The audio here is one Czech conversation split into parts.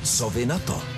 Co vy na to?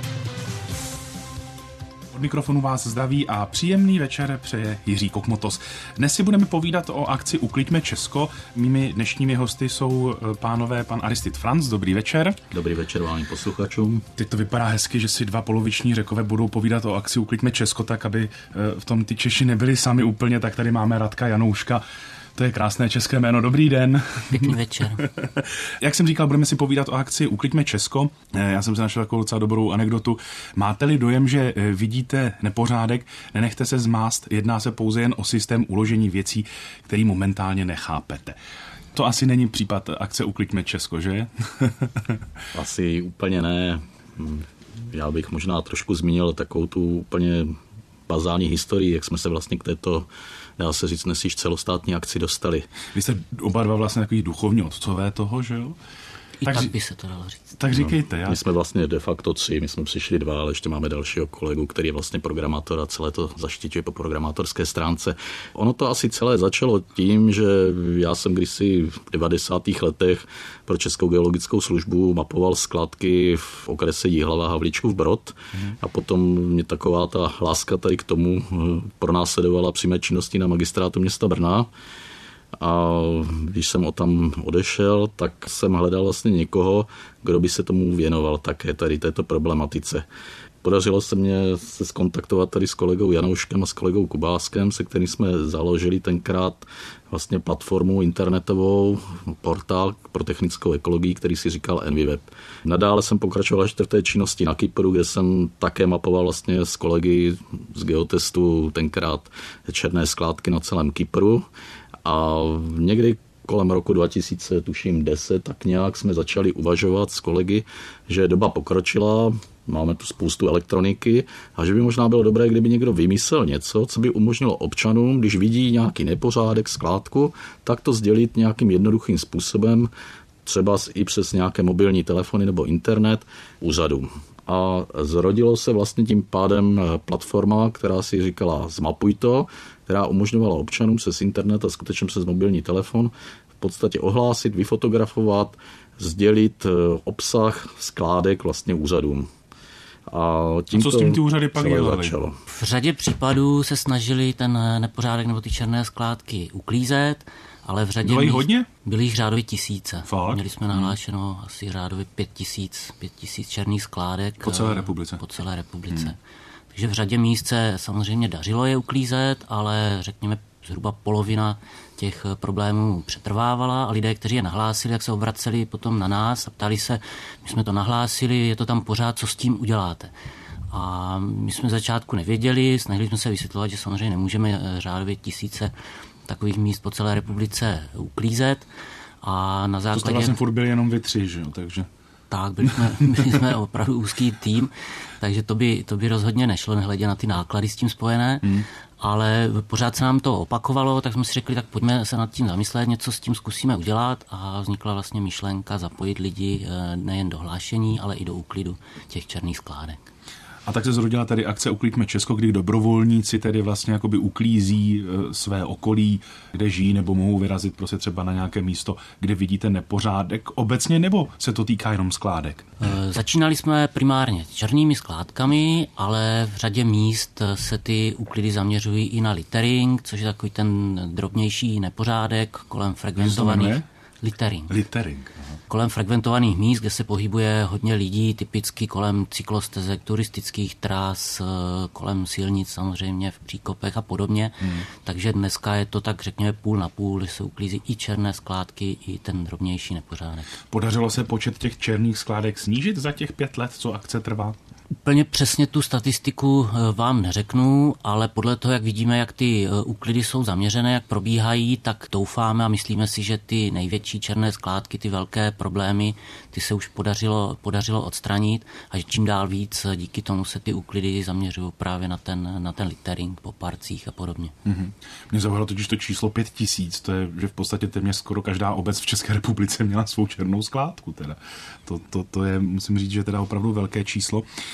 Od mikrofonu vás zdraví a příjemný večer přeje Jiří Kokmotos. Dnes si budeme povídat o akci Ukliďme Česko. Mými dnešními hosty jsou pánové pan Aristid Franc. Dobrý večer. Dobrý večer vám posluchačům. Teď to vypadá hezky, že si dva poloviční Řekové budou povídat o akci Ukliďme Česko, tak aby v tom ty Češi nebyli sami úplně, tak tady máme Radka Janouška. To je krásné české jméno. Dobrý den. Pěkný večer. Jak jsem říkal, budeme si povídat o akci Ukliďme Česko. Já jsem si našel takovou docela dobrou anekdotu. Máte-li dojem, že vidíte nepořádek, nenechte se zmást, jedná se pouze jen o systém uložení věcí, který momentálně nechápete. To asi není případ akce Ukliďme Česko, že? Asi úplně ne. Já bych možná trošku zmínil takovou tu úplně bazální historii, jak jsme se vlastně k této, dá se říct, dnes již celostátní akci dostali. Vy jste oba dva vlastně takový duchovní otcové toho, že jo? Tak by se to dalo říct. Tak říkejte. My jsme vlastně de facto 3, my jsme přišli 2, ale ještě máme dalšího kolegu, který je vlastně programátor a celé to zaštiťuje po programátorské stránce. Ono to asi celé začalo tím, že já jsem kdysi v 90. letech pro Českou geologickou službu mapoval skládky v okrese Jihlava Havlíčkův Brod a potom mě taková ta láska tady k tomu pronásledovala při mé činnosti na magistrátu města Brna. A když jsem tam odešel, tak jsem hledal vlastně někoho, kdo by se tomu věnoval také tady této problematice. Podařilo se mě se skontaktovat tady s kolegou Janouškem a s kolegou Kubáskem, se kterým jsme založili tenkrát vlastně platformu internetovou, portál pro technickou ekologii, který si říkal EnviWeb. Nadále jsem pokračoval až v té činnosti na Kypru, kde jsem také mapoval vlastně s kolegy z Geotestu tenkrát černé skládky na celém Kypru. A někdy kolem roku 2010 tak nějak jsme začali uvažovat s kolegy, že doba pokročila, máme tu spoustu elektroniky a že by možná bylo dobré, kdyby někdo vymyslel něco, co by umožnilo občanům, když vidí nějaký nepořádek, skládku, tak to sdělit nějakým jednoduchým způsobem, třeba i přes nějaké mobilní telefony nebo internet úřadům. A zrodilo se vlastně tím pádem platforma, která si říkala Zmapuj to, která umožňovala občanům přes internet a skutečně přes mobilní telefon v podstatě ohlásit, vyfotografovat, sdělit obsah skládek vlastně úřadům. A co s tím ty úřady pak dělali? V řadě případů se snažili ten nepořádek nebo ty černé skládky uklízet, ale v řadě hodně? Byly jich řádově tisíce. Fakt? Měli jsme nahlášeno asi řádově 5000 černých skládek. Po celé republice? Po celé republice. Takže v řadě míst se samozřejmě dařilo je uklízet, ale řekněme zhruba polovina těch problémů přetrvávala a lidé, kteří je nahlásili, jak se obraceli potom na nás a ptali se, my jsme to nahlásili, je to tam pořád, co s tím uděláte. A my jsme začátku nevěděli, snažili jsme se vysvětlovat, že samozřejmě nemůžeme řádově tisíce takových míst po celé republice uklízet. A na základě... To jste vlastně furt byli jenom vy 3, že jo, takže... Tak, byli jsme opravdu úzký tým, takže to by rozhodně nešlo, nehledě na ty náklady s tím spojené, ale pořád se nám to opakovalo, tak jsme si řekli, tak pojďme se nad tím zamyslet, něco s tím zkusíme udělat a vznikla vlastně myšlenka zapojit lidi nejen do hlášení, ale i do úklidu těch černých skládek. A tak se zrodila tady akce Ukliďme Česko, kdy dobrovolníci tedy vlastně jakoby uklízí své okolí, kde žijí, nebo mohou vyrazit prostě třeba na nějaké místo, kde vidíte nepořádek obecně, nebo se to týká jenom skládek? Začínali jsme primárně černými skládkami, ale v řadě míst se ty úklidy zaměřují i na littering, což je takový ten drobnější nepořádek kolem frekventovaných... Littering. Kolem frekventovaných míst, kde se pohybuje hodně lidí, typicky kolem cyklostezek, turistických tras, kolem silnic samozřejmě v příkopech a podobně. Takže dneska je to tak řekněme půl na půl, že se uklízí i černé skládky, i ten drobnější nepořádek. Podařilo se počet těch černých skládek snížit za těch 5 let, co akce trvá? Úplně přesně tu statistiku vám neřeknu, ale podle toho, jak vidíme, jak ty úklidy jsou zaměřené, jak probíhají, tak doufáme a myslíme si, že ty největší černé skládky, ty velké problémy, ty se už podařilo odstranit a že čím dál víc díky tomu se ty úklidy zaměřují právě na ten littering po parcích a podobně. Mě zaujalo totiž to číslo 5000, to je, že v podstatě téměř skoro každá obec v České republice měla svou černou skládku. Teda. To je, musím říct, že teda opravdu velké číslo.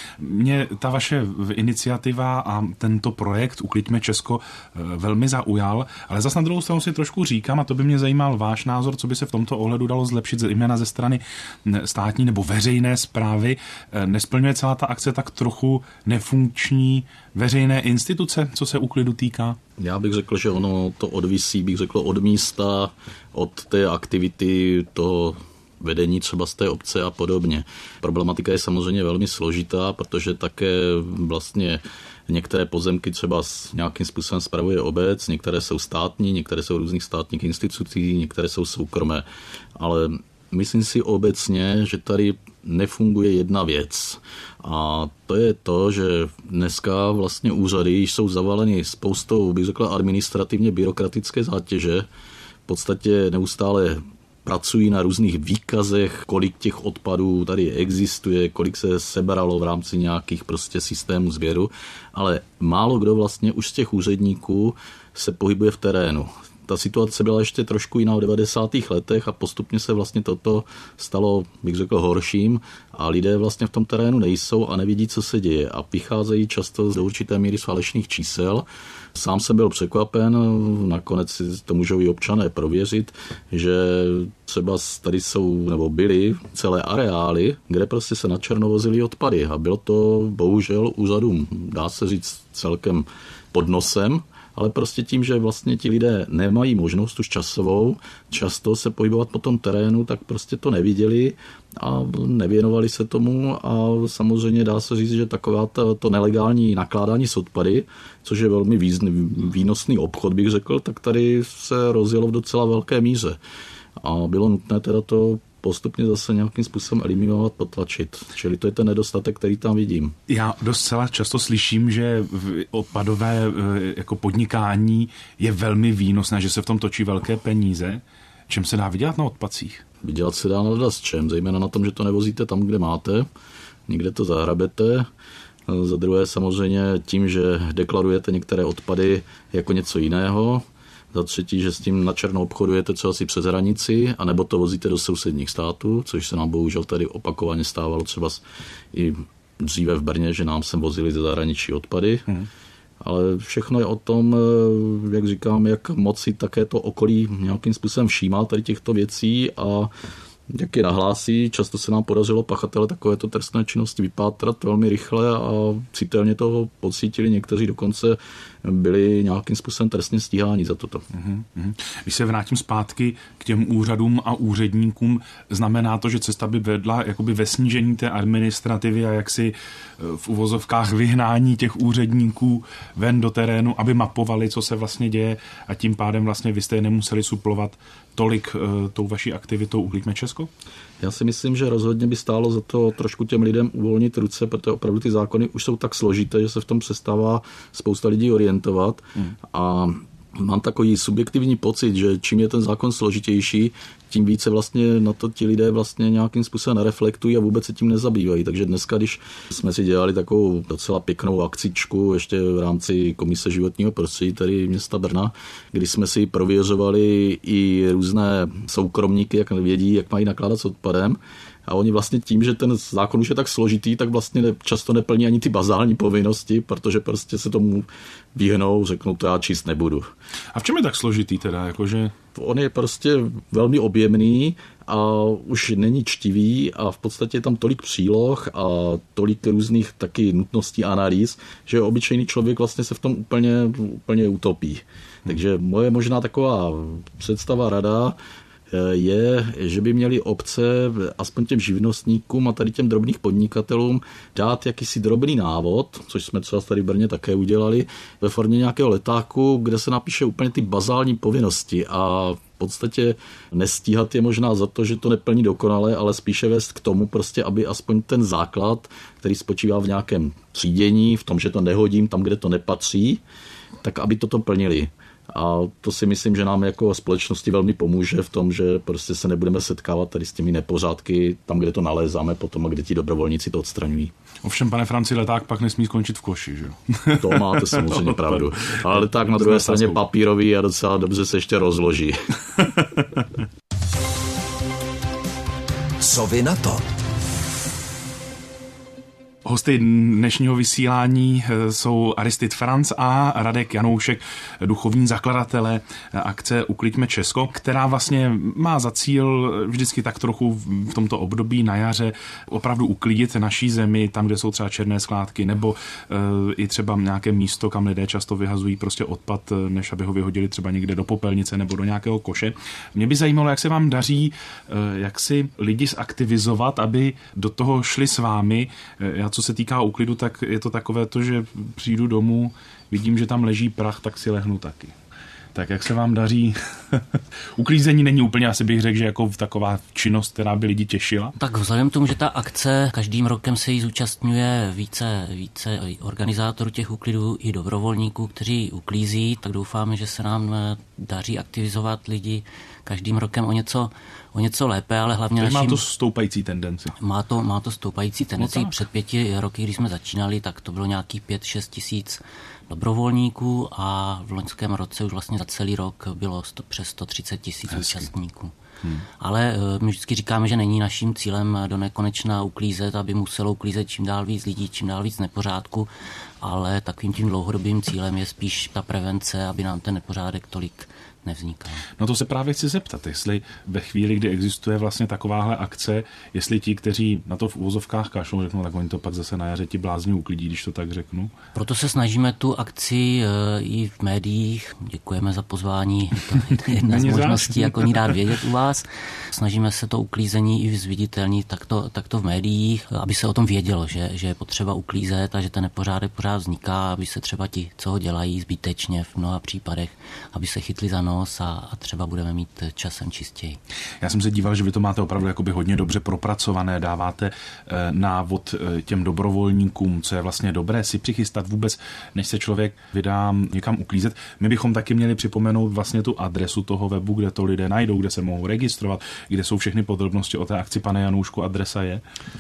Mě ta vaše iniciativa a tento projekt Ukliďme Česko velmi zaujal, ale zas na druhou stranu si trošku říkám, a to by mě zajímal váš názor, co by se v tomto ohledu dalo zlepšit, zejména ze strany státní nebo veřejné správy. Nesplňuje celá ta akce tak trochu nefunkční veřejné instituce, co se úklidu týká? Já bych řekl, že ono to odvisí, bych řekl, od místa, od té aktivity toho vedení třeba z té obce a podobně. Problematika je samozřejmě velmi složitá, protože také vlastně některé pozemky třeba nějakým způsobem spravuje obec, některé jsou státní, některé jsou různých státních institucí, některé jsou soukromé. Ale myslím si obecně, že tady nefunguje jedna věc. A to je to, že dneska vlastně úřady jsou zavaleny spoustou, bych řekl, administrativně byrokratické zátěže. V podstatě neustále pracují na různých výkazech, kolik těch odpadů tady existuje, kolik se sebralo v rámci nějakých prostě systémů sběru, ale málo kdo vlastně už z těch úředníků se pohybuje v terénu. Ta situace byla ještě trošku jiná v 90. letech a postupně se vlastně toto stalo, bych řekl, horším a lidé vlastně v tom terénu nejsou a nevidí, co se děje a vycházejí často do určité míry z falešných čísel. Sám jsem byl překvapen, nakonec si to můžou i občané prověřit, že třeba tady jsou nebo byly celé areály, kde prostě se načerno vozily odpady a bylo to bohužel úřadům, dá se říct, celkem pod nosem, ale prostě tím, že vlastně ti lidé nemají možnost už časovou často se pohybovat po tom terénu, tak prostě to neviděli a nevěnovali se tomu a samozřejmě dá se říct, že taková to nelegální nakládání s odpady, což je velmi výnosný obchod, bych řekl, tak tady se rozjelo v docela velké míře. A bylo nutné teda to postupně zase nějakým způsobem eliminovat, potlačit. Čili to je ten nedostatek, který tam vidím. Já docela často slyším, že odpadové jako podnikání je velmi výnosné, že se v tom točí velké peníze. Čem se dá vydělat na odpadcích? Vydělat se dá na čem, zejména na tom, že to nevozíte tam, kde máte, někde to zahrabete. Za druhé samozřejmě tím, že deklarujete některé odpady jako něco jiného. Za třetí, že s tím načerno obchodujete co asi přes hranici, anebo to vozíte do sousedních států, což se nám bohužel tady opakovaně stávalo třeba i dříve v Brně, že nám sem vozili ze zahraničí odpady. Ale všechno je o tom, jak říkám, jak moci také to okolí nějakým způsobem všímá tady těchto věcí a jak je nahlásí. Často se nám podařilo pachatele takovéto trestné činnosti vypátrat velmi rychle a citelně toho pocítili. Někteří dokonce byli nějakým způsobem trestně stíháni za toto. Když se vrátím zpátky k těm úřadům a úředníkům, znamená to, že cesta by vedla jakoby ve snížení té administrativy a jaksi v uvozovkách vyhnání těch úředníků ven do terénu, aby mapovali, co se vlastně děje a tím pádem vlastně vy jste je nemuseli suplovat tolik tou vaší aktivitou Ukliďme Česko? Já si myslím, že rozhodně by stálo za to trošku těm lidem uvolnit ruce, protože opravdu ty zákony už jsou tak složité, že se v tom přestává spousta lidí orientovat a mám takový subjektivní pocit, že čím je ten zákon složitější, tím více vlastně na to ti lidé vlastně nějakým způsobem nereflektují a vůbec se tím nezabývají. Takže dneska, když jsme si dělali takovou docela pěknou akcičku ještě v rámci Komise životního prostředí tady města Brna, kdy jsme si prověřovali i různé soukromníky, jak vědí, jak mají nakládat s odpadem, a oni vlastně tím, že ten zákon už je tak složitý, tak vlastně často neplní ani ty bazální povinnosti, protože prostě se tomu vyhnou, řeknou, to já číst nebudu. A v čem je tak složitý teda? Jakože... On je prostě velmi objemný a už není čtivý a v podstatě je tam tolik příloh a tolik různých taky nutností analýz, že obyčejný člověk vlastně se v tom úplně utopí. Takže moje možná taková představa, rada je, že by měly obce aspoň těm živnostníkům a tady těm drobných podnikatelům dát jakýsi drobný návod, což jsme třeba tady v Brně také udělali, ve formě nějakého letáku, kde se napíše úplně ty bazální povinnosti a v podstatě nestíhat je možná za to, že to neplní dokonale, ale spíše vést k tomu prostě, aby aspoň ten základ, který spočívá v nějakém třídění, v tom, že to nehodím tam, kde to nepatří, tak aby toto plnili. A to si myslím, že nám jako společnosti velmi pomůže v tom, že prostě se nebudeme setkávat tady s těmi nepořádky tam, kde to nalézáme potom a kde ti dobrovolníci to odstraňují. Ovšem, pane Franci, leták pak nesmí skončit v koši, že jo? To máte samozřejmě pravdu. Ale leták na druhé straně papírový a docela dobře se ještě rozloží. Co vy na to? Hosty dnešního vysílání jsou Aristid Franc a Radek Janoušek, duchovní zakladatelé akce Ukliďme Česko, která vlastně má za cíl vždycky tak trochu v tomto období na jaře opravdu uklidit naší zemi, tam, kde jsou třeba černé skládky, nebo i třeba nějaké místo, kam lidé často vyhazují prostě odpad, než aby ho vyhodili třeba někde do popelnice nebo do nějakého koše. Mě by zajímalo, jak se vám daří, jak si lidi zaktivizovat, aby do toho šli s vámi. Já, co se týká úklidu, tak je to takové to, že přijdu domů, vidím, že tam leží prach, tak si lehnu taky. Tak jak se vám daří? Uklízení není úplně, asi bych řekl, že jako taková činnost, která by lidi těšila. Tak vzhledem k tomu, že ta akce každým rokem se jí zúčastňuje více organizátorů těch úklidů i dobrovolníků, kteří uklízí, tak doufáme, že se nám daří aktivizovat lidi každým rokem o něco lépe, ale hlavně naším... Má to stoupající tendenci. Má to stoupající tendenci. No před 5 roky, když jsme začínali, tak to bylo nějakých 5-6 tisíc dobrovolníků a v loňském roce už vlastně za celý rok bylo přes 130 tisíc účastníků. Ale my vždycky říkáme, že není naším cílem do nekonečna uklízet, aby muselo uklízet čím dál víc lidí, čím dál víc nepořádku, ale takovým tím dlouhodobým cílem je spíš ta prevence, aby nám ten nepořádek tolik nevzniká. No to se právě chci zeptat, jestli ve chvíli, kdy existuje vlastně takováhle akce, jestli ti, kteří na to v uvozovkách kašlou, řeknou, tak oni to pak zase na jaře ti blázni uklidí, když to tak řeknu. Proto se snažíme tu akci i v médiích, děkujeme za pozvání, to je jedna z možností, jak o ní dát vědět u vás. Snažíme se to uklízení i zviditelnit takto v médiích, aby se o tom vědělo, že je potřeba uklízet a že ten nepořádek pořád vzniká, aby se třeba ti, co ho dělají zbytečně v mnoha případech, aby se chytli za nos a třeba budeme mít časem čistěji. Já jsem se díval, že vy to máte opravdu jakoby hodně dobře propracované, dáváte návod těm dobrovolníkům, co je vlastně dobré si přichystat vůbec, než se člověk vydá někam uklízet. My bychom taky měli připomenout vlastně tu adresu toho webu, kde to lidé najdou, kde se mohou registrovat, kde jsou všechny podrobnosti o té akci. Pane Janoušku, adresa je?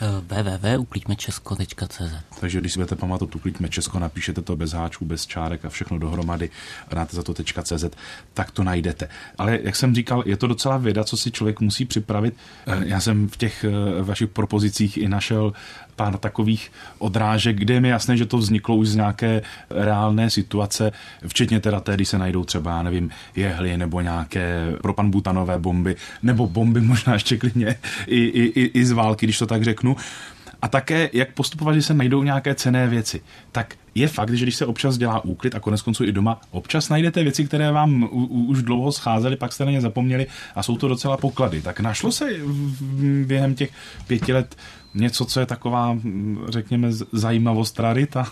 www.ukliďmechesko.cz. Takže když si budete pamatovat Ukliďme Česko, napíšete to bez háčků, bez čárek a všechno dohromady a dáte za to .cz, tak to najdete. Ale jak jsem říkal, je to docela věda, co si člověk musí připravit. Já jsem v těch vašich propozicích i našel pár takových odrážek, kde je mi jasné, že to vzniklo už z nějaké reálné situace, včetně teda té, když se najdou třeba, já nevím, jehly nebo nějaké propanbutanové bomby, nebo bomby možná ještě klidně i z války, když to tak řeknu. A také, jak postupovat, že se najdou nějaké cenné věci. Tak je fakt, že když se občas dělá úklid a koneckonců i doma, občas najdete věci, které vám už dlouho scházely, pak jste na ně zapomněli a jsou to docela poklady. Tak našlo se během těch 5 let něco, co je taková, řekněme, zajímavost, rarita?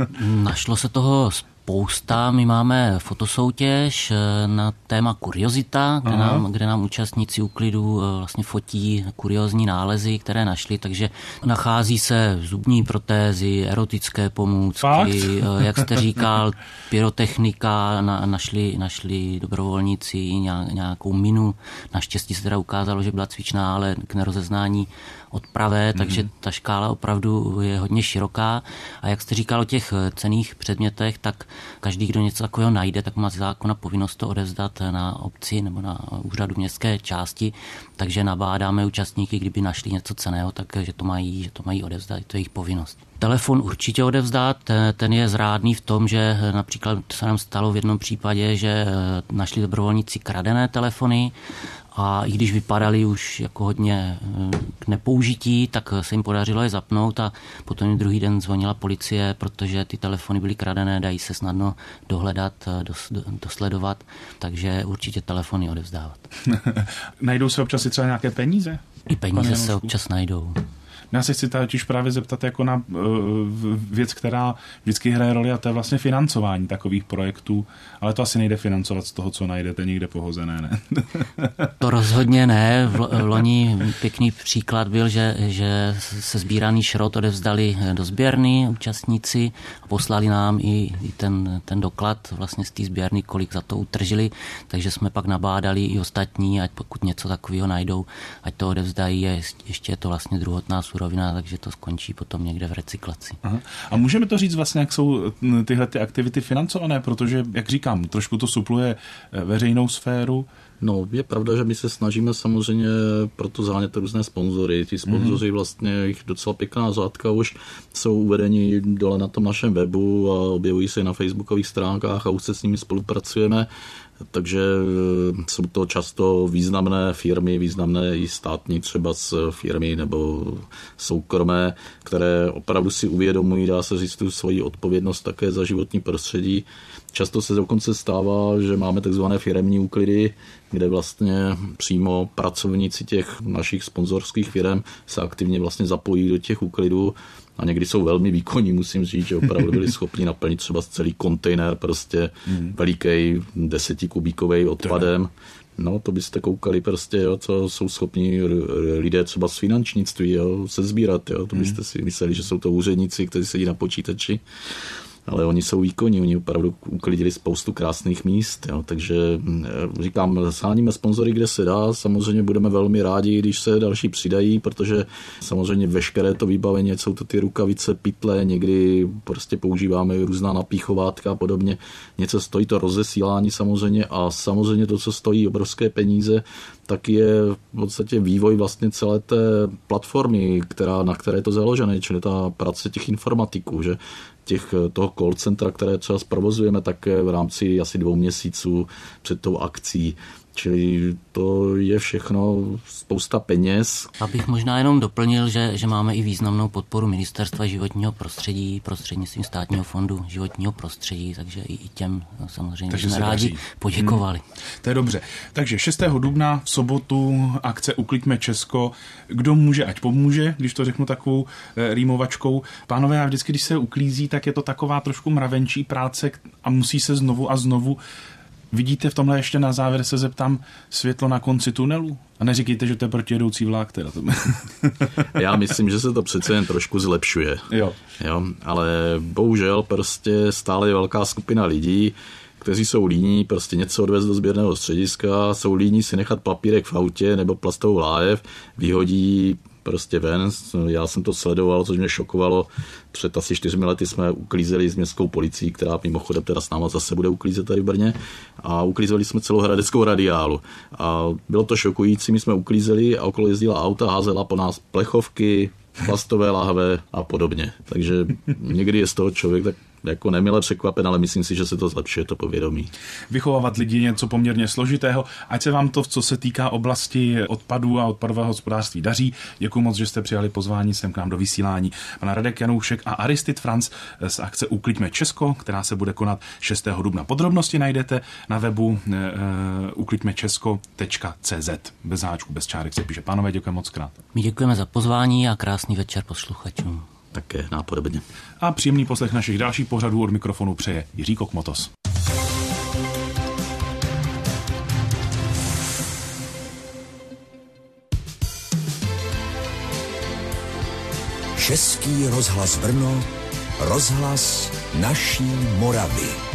Našlo se toho spousta. My máme fotosoutěž na téma kuriozita, kde nám účastníci úklidu vlastně fotí kuriozní nálezy, které našli, takže nachází se zubní protézy, erotické pomůcky, jak jste říkal, pyrotechnika, našli dobrovolníci nějakou minu. Naštěstí se teda ukázalo, že byla cvičná, ale k nerozeznání odpravé, takže ta škála opravdu je hodně široká. A jak jste říkal o těch cenných předmětech, tak každý, kdo něco takového najde, tak má z zákona povinnost to odevzdat na obci nebo na úřadu městské části, takže nabádáme účastníky, kdyby našli něco cenného, takže to mají odevzdat, to je jejich povinnost. Telefon určitě odevzdat, ten je zrádný v tom, že například se nám stalo v jednom případě, že našli dobrovolníci kradené telefony a i když vypadali už jako hodně k nepoužití, tak se jim podařilo je zapnout a potom jim druhý den zvonila policie, protože ty telefony byly kradené, dají se snadno dohledat, dosledovat, takže určitě telefony odevzdávat. Najdou se občas i třeba nějaké peníze? I peníze se občas najdou. Já se chci totiž právě zeptat jako na věc, která vždycky hraje roli, a to je vlastně financování takových projektů, ale to asi nejde financovat z toho, co najdete někde pohozené, ne? To rozhodně ne. V loni pěkný příklad byl, že se sbíraný šrot odevzdali do sběrny účastníci a poslali nám i ten doklad vlastně z té sběrny, kolik za to utržili, takže jsme pak nabádali i ostatní, ať pokud něco takového najdou, ať to odevzdají, ještě je to vlastně druhotná surovina, takže to skončí potom někde v recyklaci. Aha. A můžeme to říct vlastně, jak jsou tyhle ty aktivity financované, protože, jak říkám, trošku to supluje veřejnou sféru, No, je pravda, že my se snažíme samozřejmě proto zánět různé sponzory. Ty sponzoři vlastně, jich docela pěkná řádka už jsou uvedeni dole na tom našem webu a objevují se na facebookových stránkách a už se s nimi spolupracujeme. Takže jsou to často významné firmy, významné i státní třeba z firmy nebo soukromé, které opravdu si uvědomují, dá se říct, tu svoji odpovědnost také za životní prostředí. Často se dokonce stává, že máme takzvané firemní úklidy, kde vlastně přímo pracovníci těch našich sponzorských firem se aktivně vlastně zapojí do těch úklidů a někdy jsou velmi výkonní, musím říct, že opravdu byli schopni naplnit třeba celý kontejner prostě veliký 10kubíkový odpadem. No, to byste koukali prostě, jo, co jsou schopni lidé třeba z finančnictví, jo, sezbírat, jo, to byste si mysleli, že jsou to úředníci, kteří sedí na počítači. Ale oni jsou výkonní, oni opravdu uklidili spoustu krásných míst, jo, takže říkám, sháníme sponzory, kde se dá, samozřejmě budeme velmi rádi, když se další přidají, protože samozřejmě veškeré to vybavení, jsou to ty rukavice, pytle, někdy prostě používáme různá napíchovátka a podobně, něco stojí to rozesílání samozřejmě a samozřejmě to, co stojí obrovské peníze, tak je v podstatě vývoj vlastně celé té platformy, na které je to založené, čili ta práce těch informatiků, že toho call centra, které třeba zprovozujeme také v rámci asi 2 měsíců před tou akcí. Čili to je všechno spousta peněz. Abych možná jenom doplnil, že máme i významnou podporu Ministerstva životního prostředí prostřednictvím Státního fondu životního prostředí, takže i těm samozřejmě jsme rádi poděkovali. To je dobře. Takže 6. dubna v sobotu akce Ukliďme Česko. Kdo může, ať pomůže, když to řeknu takovou rýmovačkou. Pánové, já vždycky, když se uklízí, tak je to taková trošku mravenčí práce a musí se znovu a znovu. Vidíte v tomhle ještě na závěr, se zeptám, světlo na konci tunelu? A neříkejte, že to je protijedoucí vlak. Teda. Já myslím, že se to přece jen trošku zlepšuje. Jo, ale bohužel prostě stále je velká skupina lidí, kteří jsou líní prostě něco odvést do sběrného střediska, jsou líní si nechat papírek v autě nebo plastovou láhev, vyhodí prostě ven. Já jsem to sledoval, což mě šokovalo. Před asi 4 lety jsme uklízeli s městskou policií, která mimochodem teda s náma zase bude uklízet tady v Brně. A uklízeli jsme celou hradeckou radiálu. A bylo to šokující, my jsme uklízeli a okolo jezdila auta, házela po nás plechovky, plastové lahve a podobně. Takže někdy je z toho člověk tak jako nemile překvapen, ale myslím si, že se to zlepšuje, to povědomí. Vychovávat lidi je něco poměrně složitého. Ať se vám to, co se týká oblasti odpadů a odpadového hospodářství, daří. Děkuji moc, že jste přijali pozvání sem k nám do vysílání. Pana Radek Janoušek a Aristid Franc z akce Ukliďme Česko, která se bude konat 6. dubna. Podrobnosti najdete na webu ukliďmechesko.cz. Bez háčků, bez čárek se píše. Pánové, děkujeme moc krát. My děkujeme za pozvání a krásný večer posluchačům. Také nápodobně. A příjemný poslech našich dalších pořadů od mikrofonu přeje Jiří Kokmotos. Český rozhlas Brno, rozhlas naší Moravy.